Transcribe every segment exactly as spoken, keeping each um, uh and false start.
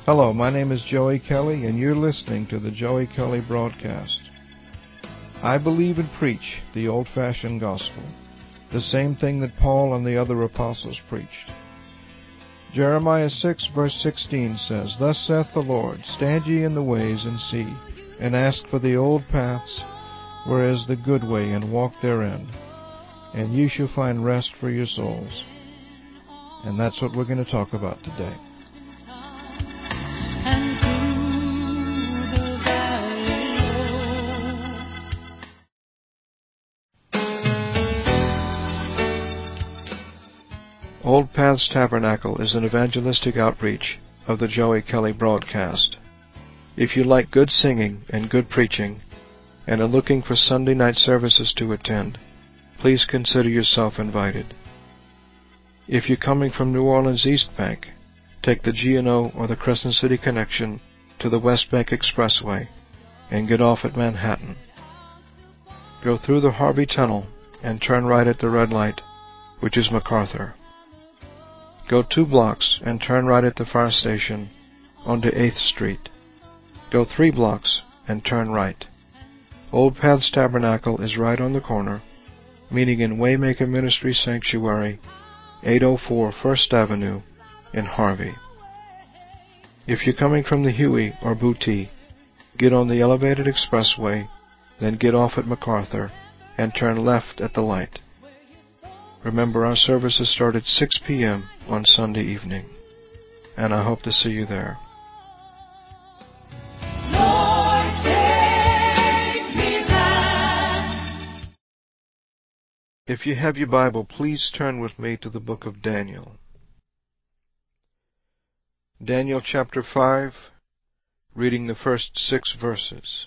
Hello, my name is Joey Kelly, and you're listening to the Joey Kelly Broadcast. I believe and preach the old-fashioned gospel, the same thing that Paul and the other apostles preached. Jeremiah six, verse sixteen says, Thus saith the Lord, Stand ye in the ways, and see, and ask for the old paths, where is the good way, and walk therein, and ye shall find rest for your souls. And that's what we're going to talk about today. Old Paths Tabernacle is an evangelistic outreach of the Joey Kelly Broadcast. If you like good singing and good preaching and are looking for Sunday night services to attend, please consider yourself invited. If you're coming from New Orleans East Bank, take the G and O or the Crescent City Connection to the West Bank Expressway and get off at Manhattan. Go through the Harvey Tunnel and turn right at the red light, which is MacArthur. Go two blocks and turn right at the fire station onto eighth Street. Go three blocks and turn right. Old Paths Tabernacle is right on the corner, meeting in Waymaker Ministry Sanctuary, eight oh four First Avenue in Harvey. If you're coming from the Huey or Booty, get on the elevated expressway, then get off at MacArthur and turn left at the light. Remember, our services start at six p.m. on Sunday evening, and I hope to see you there. Lord, take me back. If you have your Bible, please turn with me to the book of Daniel. Daniel chapter five, reading the first six verses.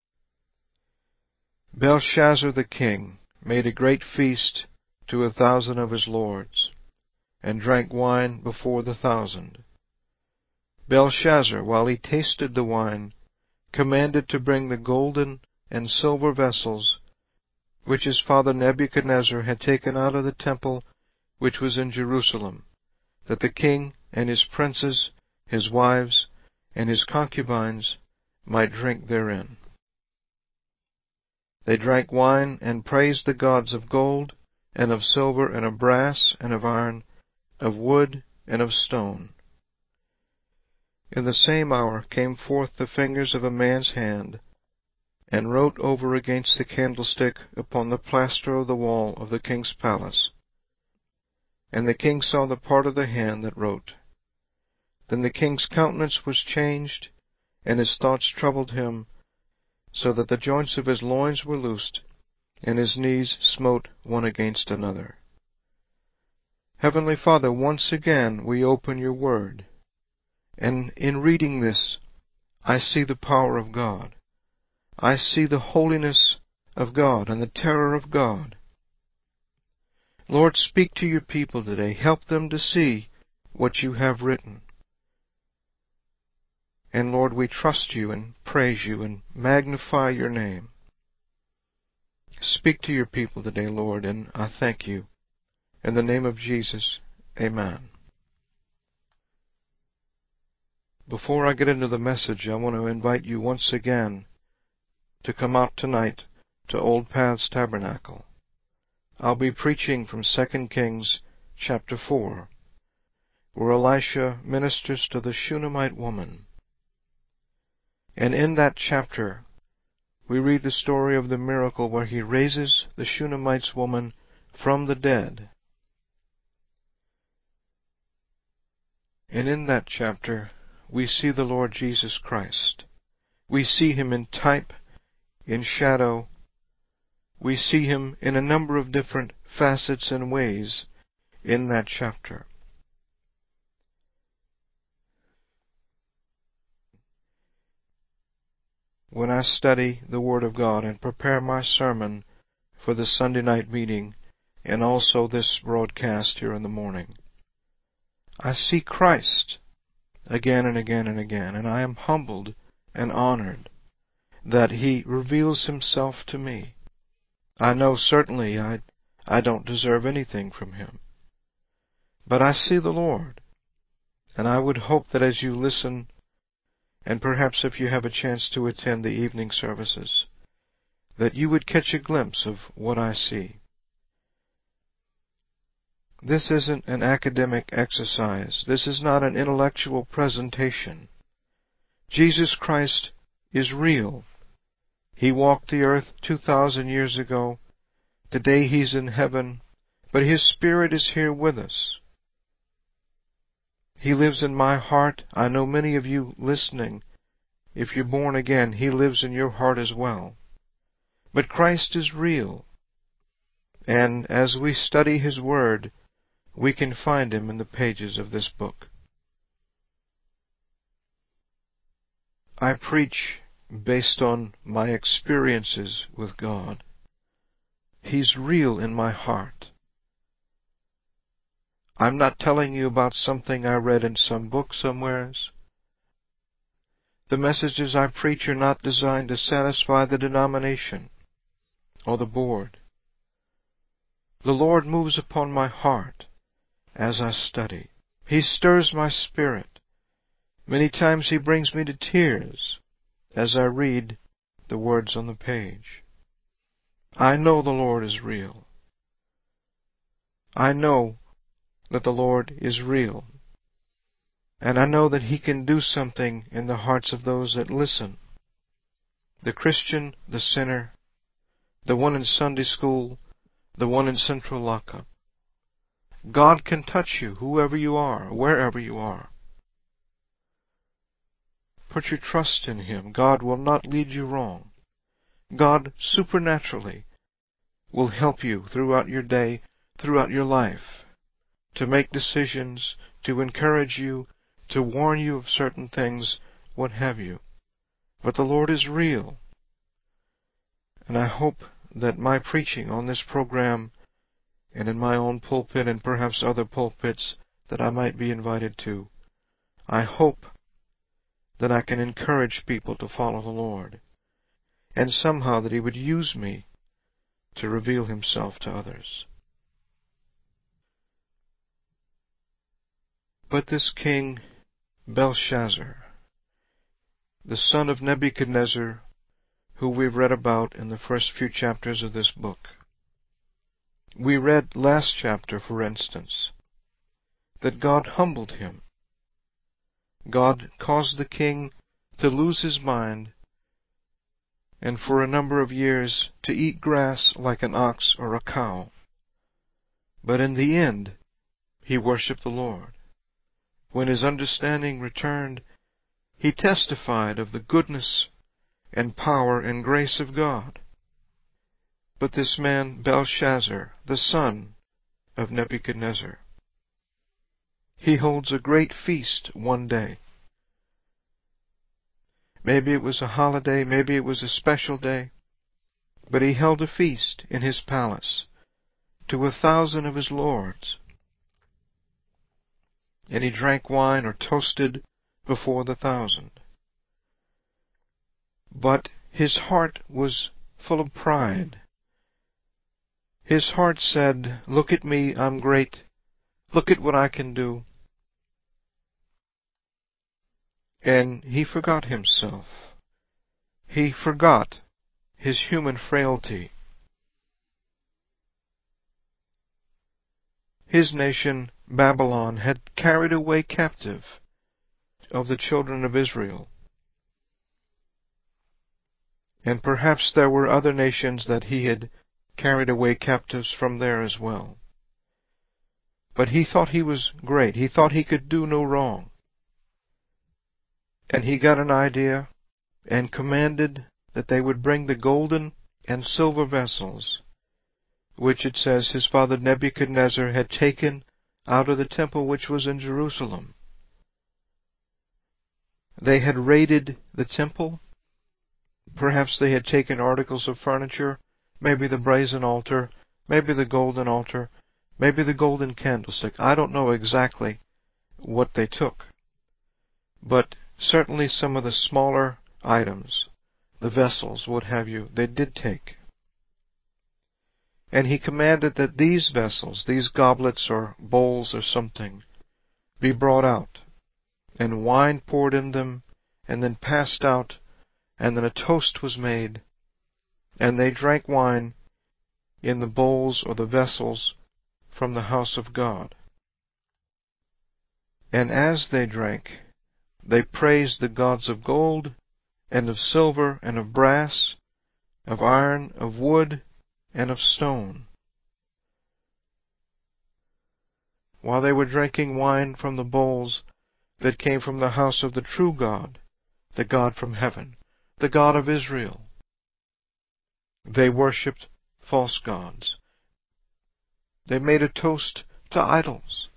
Belshazzar the king made a great feast to a thousand of his lords, and drank wine before the thousand. Belshazzar, while he tasted the wine, commanded to bring the golden and silver vessels which his father Nebuchadnezzar had taken out of the temple which was in Jerusalem, that the king and his princes, his wives, and his concubines might drink therein. They drank wine and praised the gods of gold, and of silver, and of brass, and of iron, of wood, and of stone. In the same hour came forth the fingers of a man's hand, and wrote over against the candlestick upon the plaster of the wall of the king's palace. And the king saw the part of the hand that wrote. Then the king's countenance was changed, and his thoughts troubled him, so that the joints of his loins were loosed, and his knees smote one against another. Heavenly Father, once again we open your word, and in reading this, I see the power of God. I see the holiness of God and the terror of God. Lord, speak to your people today. Help them to see what you have written. And Lord, we trust you and praise you and magnify your name. Speak to your people today, Lord, and I thank you. In the name of Jesus, amen. Before I get into the message, I want to invite you once again to come out tonight to Old Paths Tabernacle. I'll be preaching from Second Kings chapter four, where Elisha ministers to the Shunammite woman. And in that chapter, we read the story of the miracle where he raises the Shunammite woman from the dead. And in that chapter, we see the Lord Jesus Christ. We see him in type, in shadow. We see him in a number of different facets and ways in that chapter. When I study the Word of God and prepare my sermon for the Sunday night meeting and also this broadcast here in the morning, I see Christ again and again and again, and I am humbled and honored that he reveals himself to me. I know certainly I, I don't deserve anything from him, but I see the Lord, and I would hope that as you listen and perhaps if you have a chance to attend the evening services, that you would catch a glimpse of what I see. This isn't an academic exercise. This is not an intellectual presentation. Jesus Christ is real. He walked the earth two thousand years ago. Today He's in heaven, but His Spirit is here with us. He lives in my heart. I know many of you listening, if you're born again, He lives in your heart as well. But Christ is real. And as we study His Word, we can find Him in the pages of this book. I preach based on my experiences with God. He's real in my heart. I'm not telling you about something I read in some book somewheres. The messages I preach are not designed to satisfy the denomination or the board. The Lord moves upon my heart as I study. He stirs my spirit. Many times He brings me to tears as I read the words on the page. I know the Lord is real. I know that the Lord is real. And I know that He can do something in the hearts of those that listen. The Christian, the sinner, the one in Sunday school, the one in Central Lockup. God can touch you, whoever you are, wherever you are. Put your trust in Him. God will not lead you wrong. God supernaturally will help you throughout your day, throughout your life, to make decisions, to encourage you, to warn you of certain things, what have you. But the Lord is real. And I hope that my preaching on this program and in my own pulpit and perhaps other pulpits that I might be invited to, I hope that I can encourage people to follow the Lord, and somehow that He would use me to reveal Himself to others. But this king, Belshazzar, the son of Nebuchadnezzar, who we've read about in the first few chapters of this book. We read last chapter, for instance, that God humbled him. God caused the king to lose his mind and for a number of years to eat grass like an ox or a cow. But in the end, he worshipped the Lord. When his understanding returned, he testified of the goodness and power and grace of God. But this man, Belshazzar, the son of Nebuchadnezzar, he holds a great feast one day. Maybe it was a holiday, maybe it was a special day, but he held a feast in his palace to a thousand of his lords. And he drank wine or toasted before the thousand. But his heart was full of pride. His heart said, "Look at me, I'm great. Look at what I can do." And he forgot himself. He forgot his human frailty. His nation, Babylon, had carried away captive of the children of Israel. And perhaps there were other nations that he had carried away captives from there as well. But he thought he was great. He thought he could do no wrong. And he got an idea and commanded that they would bring the golden and silver vessels, which it says his father Nebuchadnezzar had taken out of the temple which was in Jerusalem. They had raided the temple. Perhaps they had taken articles of furniture, maybe the brazen altar, maybe the golden altar, maybe the golden candlestick. I don't know exactly what they took. But certainly some of the smaller items, the vessels, what have you, they did take. And he commanded that these vessels, these goblets or bowls or something, be brought out, and wine poured in them, and then passed out, and then a toast was made, and they drank wine in the bowls or the vessels from the house of God. And as they drank, they praised the gods of gold, and of silver, and of brass, of iron, of wood, and of stone. While they were drinking wine from the bowls that came from the house of the true God, the God from heaven, the God of Israel, they worshipped false gods. They made a toast to idols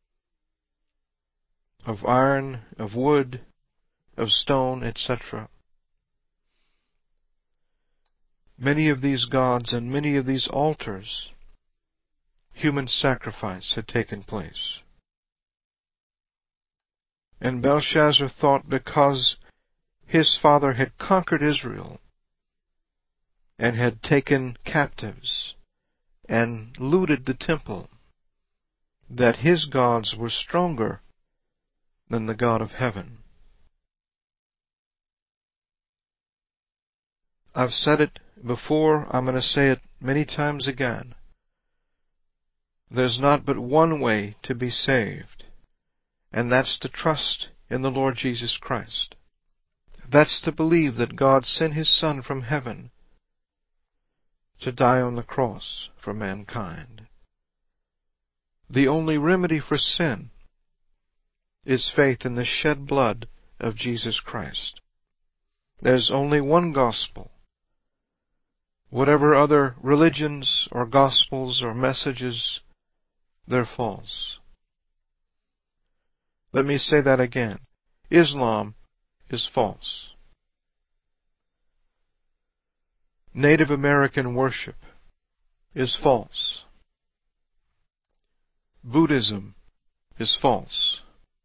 of iron, of wood, of stone, et cetera. Many of these gods and many of these altars, human sacrifice had taken place. And Belshazzar thought, because his father had conquered Israel and had taken captives and looted the temple, that his gods were stronger than the God of heaven. I've said it before, I'm going to say it many times again. There's not but one way to be saved, and that's to trust in the Lord Jesus Christ. That's to believe that God sent His Son from heaven to die on the cross for mankind. The only remedy for sin is faith in the shed blood of Jesus Christ. There's only one gospel. Whatever other religions or gospels or messages, they're false. Let me say that again. Islam is false. Native American worship is false. Buddhism is false.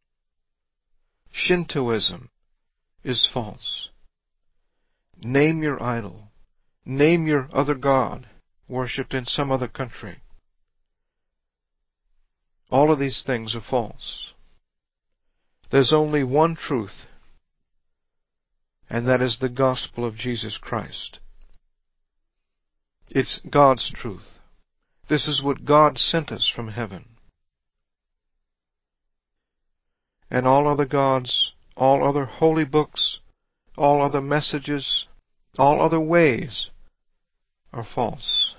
Shintoism is false. Name your idol. Name your other god worshipped in some other country. All of these things are false. There's only one truth, and that is the gospel of Jesus Christ. It's God's truth. This is what God sent us from heaven. And all other gods, all other holy books, all other messages, all other ways are false.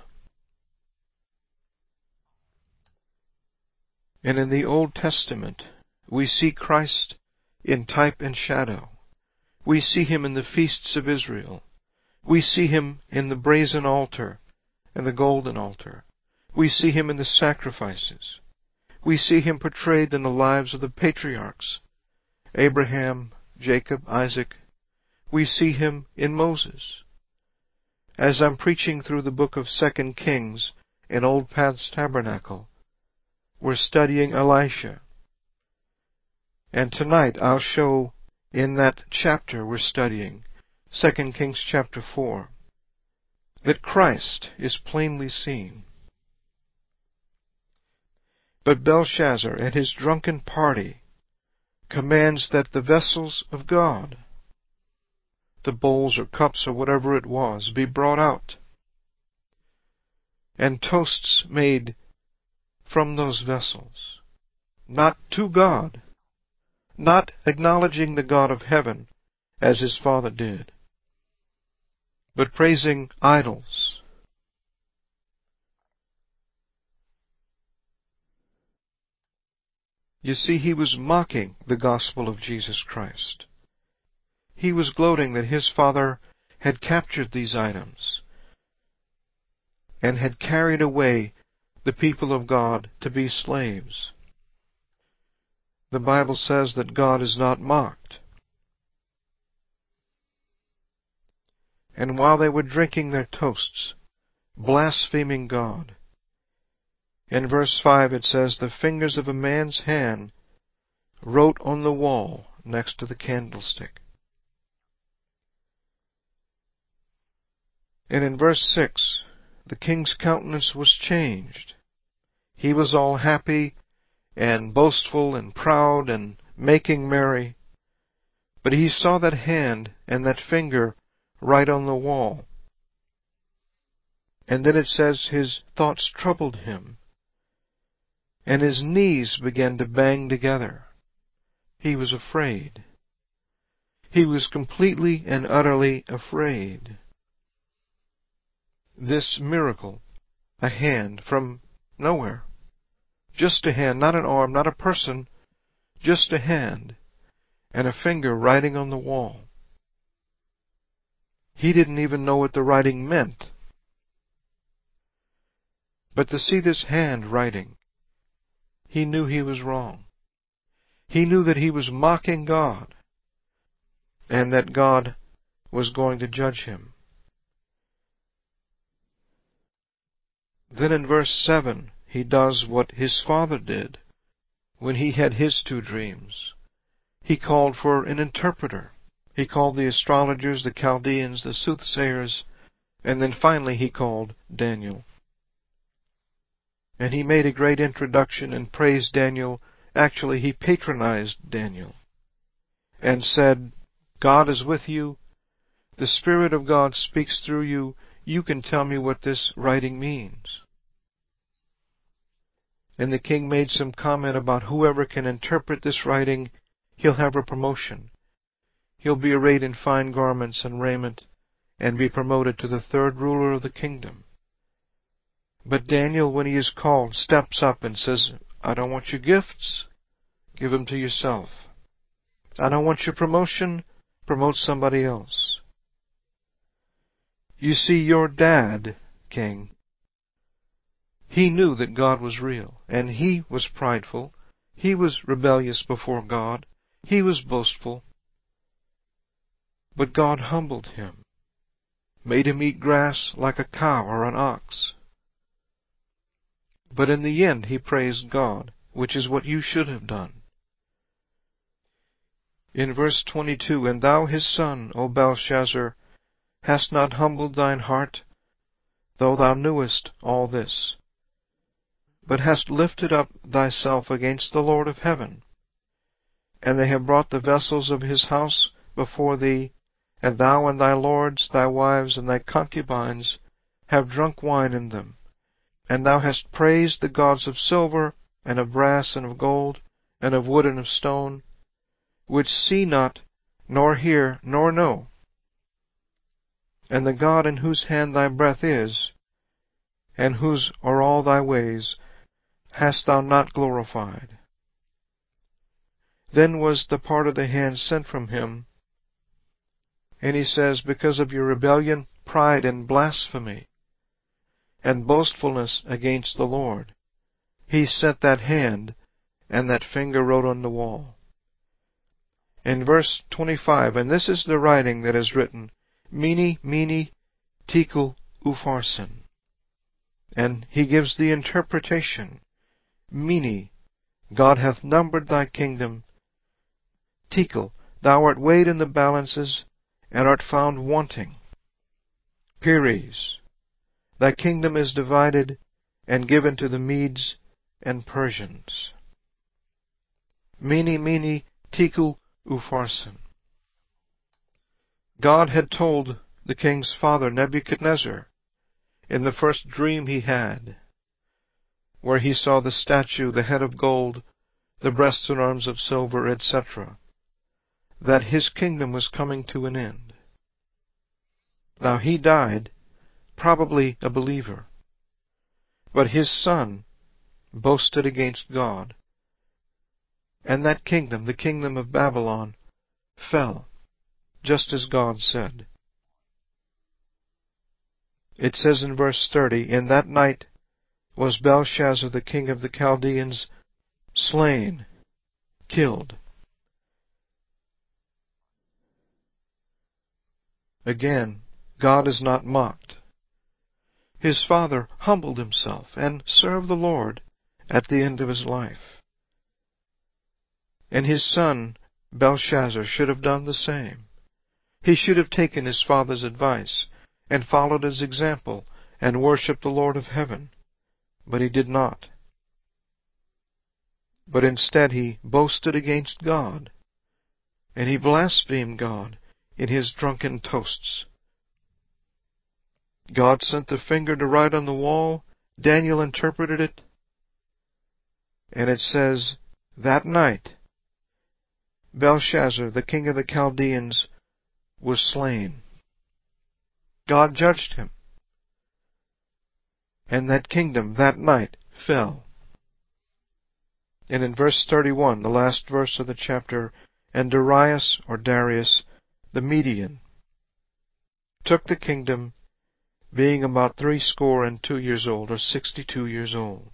And in the Old Testament, we see Christ in type and shadow. We see Him in the feasts of Israel. We see Him in the brazen altar and the golden altar. We see Him in the sacrifices. We see Him portrayed in the lives of the patriarchs, Abraham, Jacob, Isaac. We see Him in Moses. As I'm preaching through the book of Second Kings in Old Paths Tabernacle, we're studying Elisha. And tonight I'll show in that chapter we're studying, Second Kings chapter four, that Christ is plainly seen. But Belshazzar at his drunken party commands that the vessels of God, the bowls or cups or whatever it was, be brought out, and toasts made from those vessels, not to God, not acknowledging the God of heaven as his father did, but praising idols. You see, he was mocking the gospel of Jesus Christ. He was gloating that his father had captured these items and had carried away the people of God to be slaves. The Bible says that God is not mocked. And while they were drinking their toasts, blaspheming God, in verse five it says, the fingers of a man's hand wrote on the wall next to the candlestick. And in verse six, the king's countenance was changed. He was all happy and boastful and proud and making merry. But he saw that hand and that finger right on the wall. And then it says his thoughts troubled him, and his knees began to bang together. He was afraid. He was completely and utterly afraid. This miracle, a hand from nowhere, just a hand, not an arm, not a person, just a hand, and a finger writing on the wall. He didn't even know what the writing meant. But to see this hand writing, he knew he was wrong. He knew that he was mocking God, and that God was going to judge him. Then in verse seven, he does what his father did when he had his two dreams. He called for an interpreter. He called the astrologers, the Chaldeans, the soothsayers, and then finally he called Daniel. And he made a great introduction and praised Daniel. Actually, he patronized Daniel and said, God is with you. The Spirit of God speaks through you. You can tell me what this writing means. And the king made some comment about whoever can interpret this writing, he'll have a promotion. He'll be arrayed in fine garments and raiment and be promoted to the third ruler of the kingdom. But Daniel, when he is called, steps up and says, I don't want your gifts. Give them to yourself. I don't want your promotion. Promote somebody else. You see, your dad, king, he knew that God was real, and he was prideful. He was rebellious before God. He was boastful. But God humbled him, made him eat grass like a cow or an ox. But in the end, he praised God, which is what you should have done. In verse twenty-two, And thou his son, O Belshazzar, hast not humbled thine heart, though thou knewest all this, but hast lifted up thyself against the Lord of heaven. And they have brought the vessels of his house before thee, and thou and thy lords, thy wives, and thy concubines have drunk wine in them. And thou hast praised the gods of silver, and of brass, and of gold, and of wood, and of stone, which see not, nor hear, nor know. And the God in whose hand thy breath is, and whose are all thy ways, hast thou not glorified. Then was the part of the hand sent from him, and he says, Because of your rebellion, pride, and blasphemy, and boastfulness against the Lord, he sent that hand, and that finger wrote on the wall. In verse twenty-five, And this is the writing that is written, Mene, Mene, Tekel, Upharsin. And he gives the interpretation. Mene, God hath numbered thy kingdom. Tekel, thou art weighed in the balances, and art found wanting. Peres, thy kingdom is divided, and given to the Medes and Persians. Mene, Mene, Tekel, Upharsin. God had told the king's father, Nebuchadnezzar, in the first dream he had, where he saw the statue, the head of gold, the breasts and arms of silver, et cetera, that his kingdom was coming to an end. Now he died, probably a believer, but his son boasted against God, and that kingdom, the kingdom of Babylon, fell, just as God said. It says in verse thirty, In that night was Belshazzar, the king of the Chaldeans, slain, killed. Again, God is not mocked. His father humbled himself and served the Lord at the end of his life. And his son, Belshazzar, should have done the same. He should have taken his father's advice and followed his example and worshipped the Lord of heaven. But he did not. But instead he boasted against God and he blasphemed God in his drunken toasts. God sent the finger to write on the wall. Daniel interpreted it, and it says, that night Belshazzar, the king of the Chaldeans, was slain. God judged him, and that kingdom that night fell. And in verse thirty-one, the last verse of the chapter, and Darius, or Darius, the Median, took the kingdom, being about threescore and two years old, or sixty-two years old.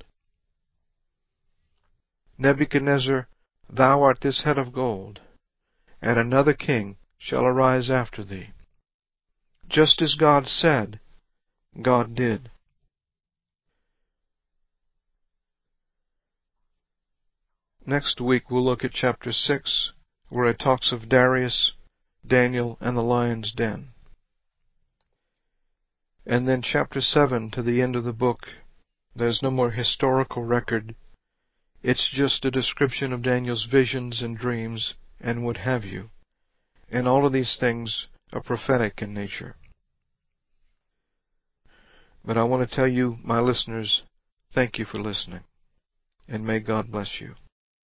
Nebuchadnezzar, thou art this head of gold, and another king shall arise after thee. Just as God said, God did. Next week we'll look at chapter six, where it talks of Darius, Daniel, and the lion's den. And then chapter seven to the end of the book, there's no more historical record. It's just a description of Daniel's visions and dreams and what have you. And all of these things are prophetic in nature. But I want to tell you, my listeners, thank you for listening, and may God bless you.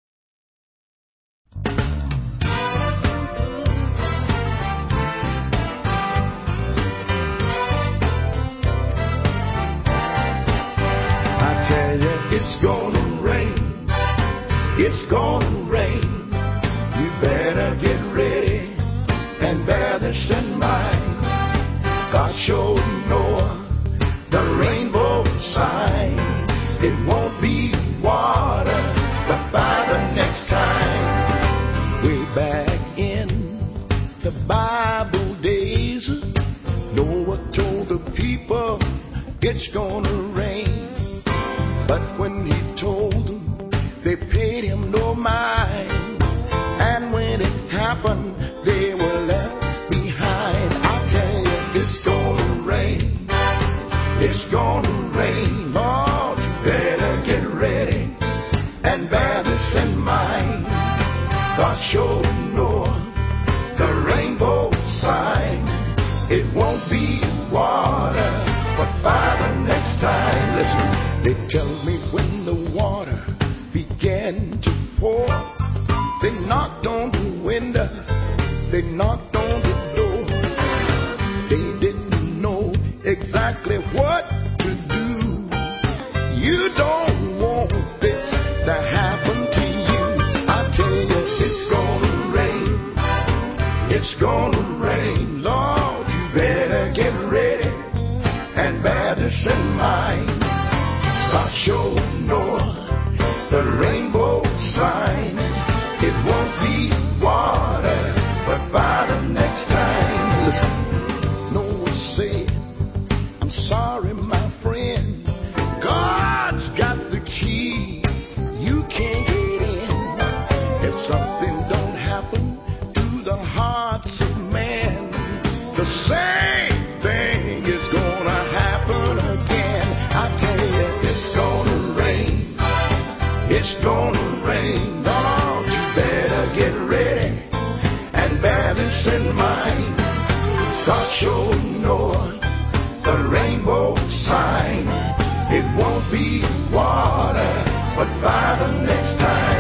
I tell you, it's gonna rain. It's gonna rain. You better get ready and bear this in mind. God showed Noah the rainbow sign. It won't be water, but by the next time. Way back in the Bible days, Noah told the people it's gonna rain. But when he told them, they paid him no mind. And when it happened, they were left behind. I tell you, it's gonna rain. It's gonna rain. Lord, you better get ready and bear this in mind. God showed Noah the rainbow sign. It won't be water, but by the next time. Listen. They tell me when the water began to pour, they knocked on the window, they knocked on the door. They didn't know exactly what to do. You don't want this to happen to you. I tell you, it's gonna rain. It's gonna rain. Lord, you better get ready and bear this in mind. God showed Noah the rainbow sign. It won't be water, but by the next time. Listen, Noah said, I'm sorry, my friend. God's got the key. You can't get in. If something don't happen to the hearts of men, the same thing is gonna happen again. I tell you, it's gonna rain. It's gonna rain. Lord, you better get ready and bear this in mind. God showed Noah the rainbow sign. It won't be water, but by the next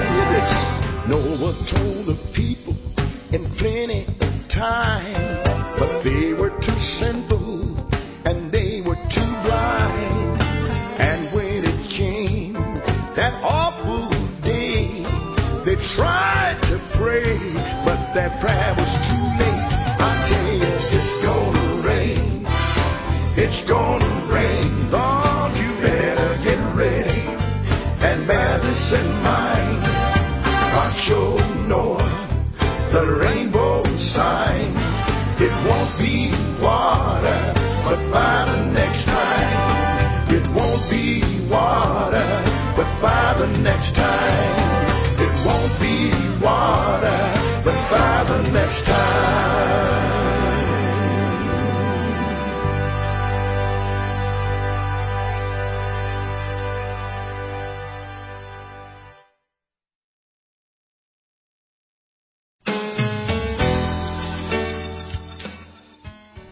time. Noah told the people in plenty of time, but they were too simple and they were too blind. And when it came that awful day, they tried to pray, but their prayer was too late. I tell you, it's gonna rain. It's gonna rain. Lord, you better get ready and bear this in mind. God showed Noah the rainbow sign. It won't be water, but by the next time. It won't be water, but by the next time. It won't be water, but by the next time.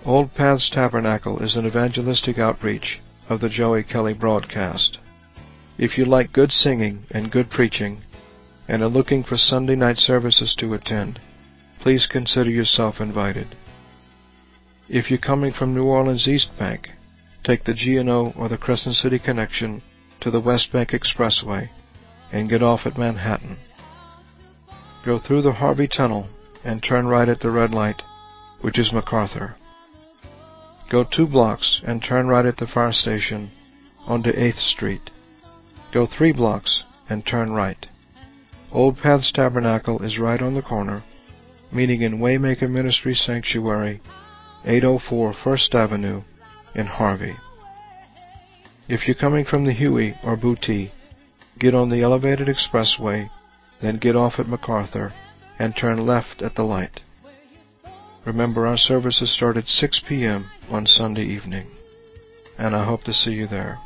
Old Paths Tabernacle is an evangelistic outreach of the Joey Kelly broadcast. If you like good singing and good preaching and are looking for Sunday night services to attend, please consider yourself invited. If you're coming from New Orleans East Bank, take the G and O or the Crescent City Connection to the West Bank Expressway and get off at Manhattan. Go through the Harvey Tunnel and turn right at the red light, which is MacArthur. Go two blocks and turn right at the fire station onto eighth Street. Go three blocks and turn right. Old Paths Tabernacle is right on the corner, meeting in Waymaker Ministry Sanctuary, eight oh four First Avenue in Harvey. If you're coming from the Huey or Booty, get on the elevated expressway, then get off at MacArthur and turn left at the light. Remember, our services start at six p.m. on Sunday evening, and I hope to see you there.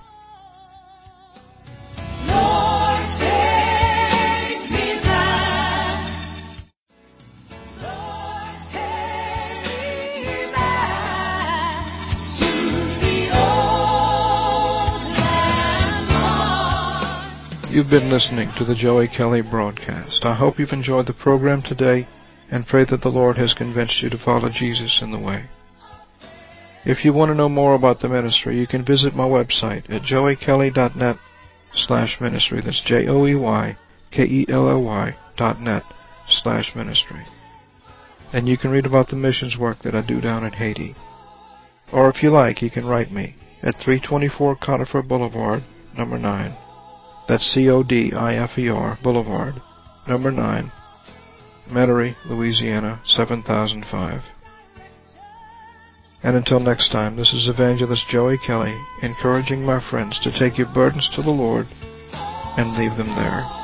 Lord, take me back. Lord, take me back to the old land. You've been listening to the Joey Kelly broadcast. I hope you've enjoyed the program today and pray that the Lord has convinced you to follow Jesus in the way. If you want to know more about the ministry, you can visit my website at joey kelly dot net slash ministry. That's J O E Y K E L L Y dot net slash ministry. And you can read about the missions work that I do down in Haiti. Or if you like, you can write me at three twenty-four Conifer Boulevard, number nine. That's C O D I F E R Boulevard, number nine, Metairie, Louisiana, seven thousand five. And until next time, this is Evangelist Joey Kelly, encouraging my friends to take your burdens to the Lord and leave them there.